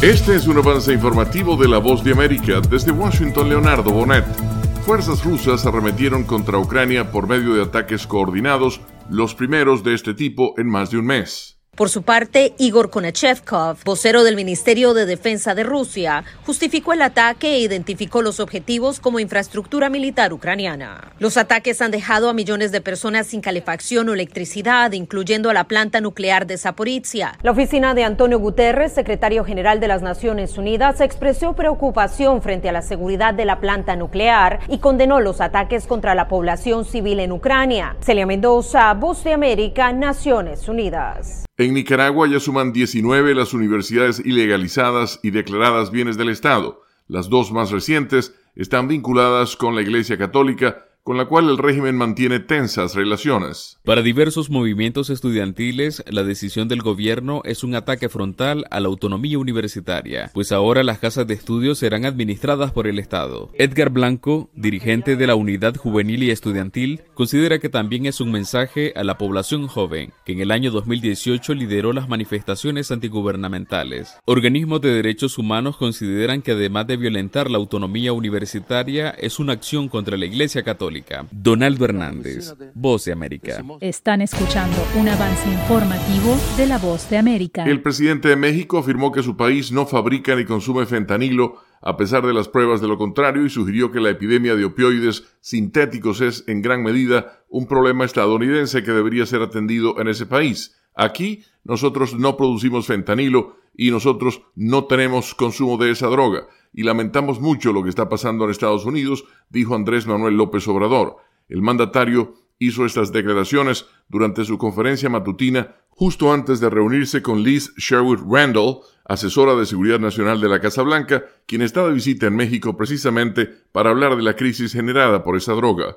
Este es un avance informativo de La Voz de América. Desde Washington, Leonardo Bonet. Fuerzas rusas arremetieron contra Ucrania por medio de ataques coordinados, los primeros de este tipo en más de un mes. Por su parte, Igor Konachevkov, vocero del Ministerio de Defensa de Rusia, justificó el ataque e identificó los objetivos como infraestructura militar ucraniana. Los ataques han dejado a millones de personas sin calefacción o electricidad, incluyendo a la planta nuclear de Zaporizhia. La oficina de Antonio Guterres, secretario general de las Naciones Unidas, expresó preocupación frente a la seguridad de la planta nuclear y condenó los ataques contra la población civil en Ucrania. Celia Mendoza, Voz de América, Naciones Unidas. En Nicaragua ya suman 19 las universidades ilegalizadas y declaradas bienes del Estado. Las dos más recientes están vinculadas con la Iglesia Católica, con la cual el régimen mantiene tensas relaciones. Para diversos movimientos estudiantiles, la decisión del gobierno es un ataque frontal a la autonomía universitaria, pues ahora las casas de estudios serán administradas por el Estado. Edgar Blanco, dirigente de la Unidad Juvenil y Estudiantil, considera que también es un mensaje a la población joven, que en el año 2018 lideró las manifestaciones antigubernamentales. Organismos de derechos humanos consideran que además de violentar la autonomía universitaria, es una acción contra la Iglesia Católica. Donaldo Hernández, Voz de América. Están escuchando un avance informativo de La Voz de América. El presidente de México afirmó que su país no fabrica ni consume fentanilo, a pesar de las pruebas de lo contrario, y sugirió que la epidemia de opioides sintéticos es, en gran medida, un problema estadounidense que debería ser atendido en ese país. Aquí, nosotros no producimos fentanilo y nosotros no tenemos consumo de esa droga. Y lamentamos mucho lo que está pasando en Estados Unidos, dijo Andrés Manuel López Obrador. El mandatario hizo estas declaraciones durante su conferencia matutina justo antes de reunirse con Liz Sherwood Randall, asesora de Seguridad Nacional de la Casa Blanca, quien está de visita en México precisamente para hablar de la crisis generada por esa droga.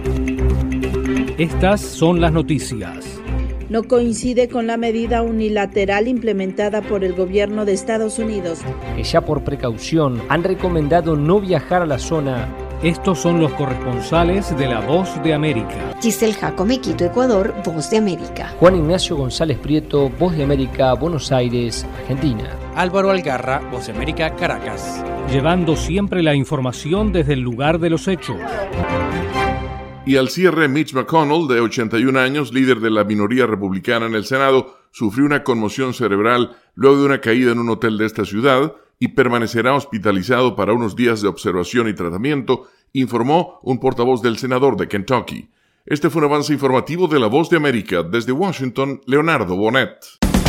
Estas son las noticias. No coincide con la medida unilateral implementada por el gobierno de Estados Unidos, que ya por precaución han recomendado no viajar a la zona. Estos son los corresponsales de La Voz de América. Giselle Jacome, Quito, Ecuador, Voz de América. Juan Ignacio González Prieto, Voz de América, Buenos Aires, Argentina. Álvaro Algarra, Voz de América, Caracas. Llevando siempre la información desde el lugar de los hechos. Y al cierre, Mitch McConnell, de 81 años, líder de la minoría republicana en el Senado, sufrió una conmoción cerebral luego de una caída en un hotel de esta ciudad y permanecerá hospitalizado para unos días de observación y tratamiento, informó un portavoz del senador de Kentucky. Este fue un avance informativo de La Voz de América. Desde Washington, Leonardo Bonet.